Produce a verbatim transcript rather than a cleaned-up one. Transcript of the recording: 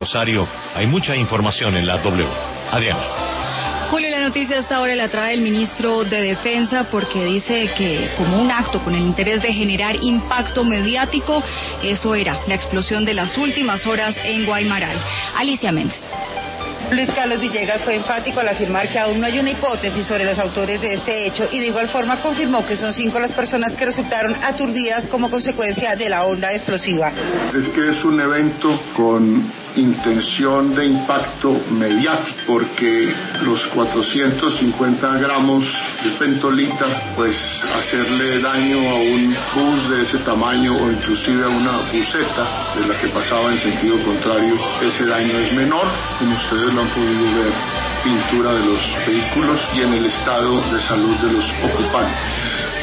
Rosario, hay mucha información en la W. Adriana. Julio, la noticia hasta ahora la trae el ministro de Defensa porque dice que como un acto con el interés de generar impacto mediático, eso era la explosión de las últimas horas en Guaymaral. Alicia Méndez. Luis Carlos Villegas fue enfático al afirmar que aún no hay una hipótesis sobre los autores de este hecho y de igual forma confirmó que son cinco las personas que resultaron aturdidas como consecuencia de la onda explosiva. Es que es un evento con intención de impacto mediático porque los cuatrocientos cincuenta gramos de pentolita, pues hacerle daño a un bus de ese tamaño o inclusive a una buseta de la que pasaba en sentido contrario, ese daño es menor, como ustedes lo han podido ver, pintura de los vehículos y en el estado de salud de los ocupantes.